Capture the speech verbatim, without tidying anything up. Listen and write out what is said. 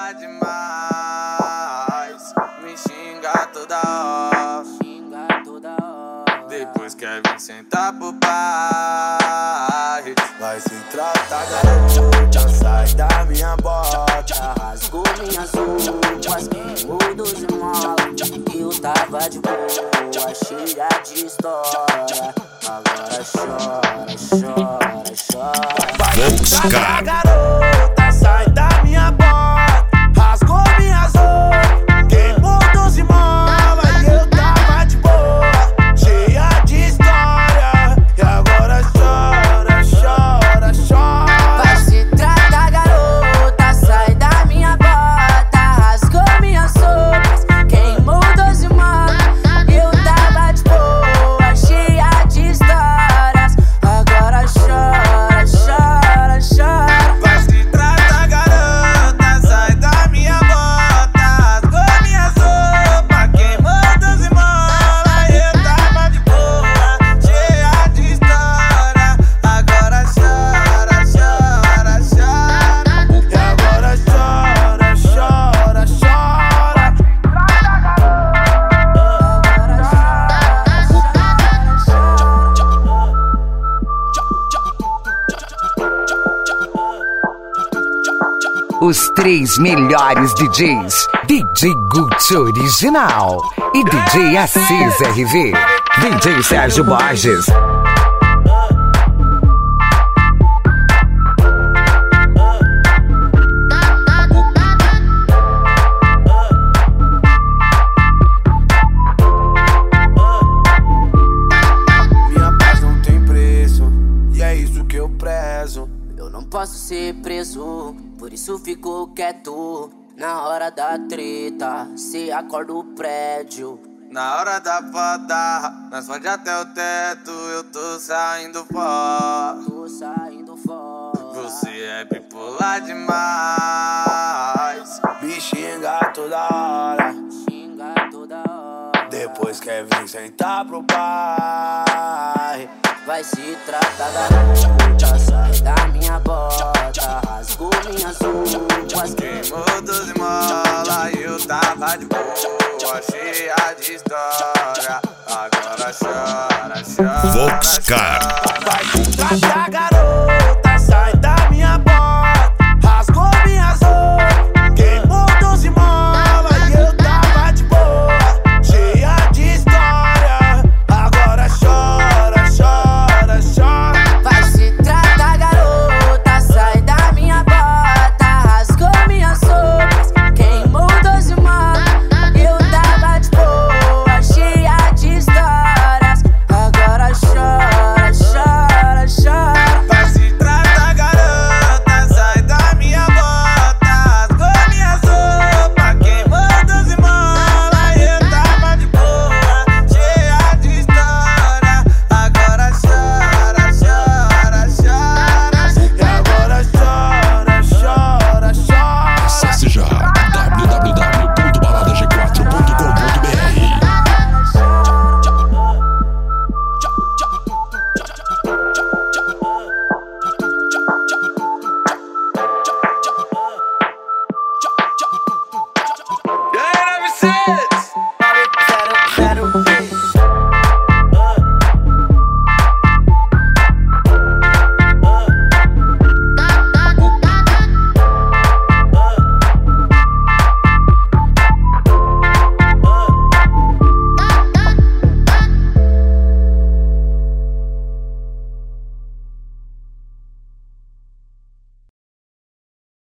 bipolar demais, me xinga toda hora, xinga toda hora. Depois quer vir sentar pro pai. Vai se tratar, garota, sai da minha bota. Rasgou minhas roupas, queimou dos esmola. Eu tava de boa, cheia de história. Agora chora, chora, chora. Vai se tratar, Volkscar. garota, sai da minha bota. Rasgou minhas roupas, queimou dos esmola. E eu tava de boa, cheia de história. E agora chora, chora, chora. Vai se tratar, garota, sai da minha bota. Rasgou minhas roupas, queimou doze molas. Eu tava de boa, cheia de histórias. Agora chora, chora, chora. Vai se tratar, garota, sai da minha bota. Rasgou minhas roupas, queimou doze molas. Eu tava de boa, cheia de história. Agora chora, chora, chora. E agora chora, chora, chora. Os três melhores D Js: D J Gucci Original e D J Assis R V, D J Sérgio Borges. Minha paz não tem preço, e é isso que eu prezo. Eu não posso ser preso, por isso fico quieto. Na hora da treta, cê acorda o prédio. Na hora da foda, nós fode até o teto. Eu tô saindo fora. Tô saindo fora. Você é bipolar demais. Me xinga toda hora, Xinga toda hora. depois quer vir sentar pro pai. Vai se tratar, garota, sai da minha bota. Rasgou minhas roupas, Queimou doze molas e eu tava de boa, cheia de história. Agora chora, chora, Volkscar.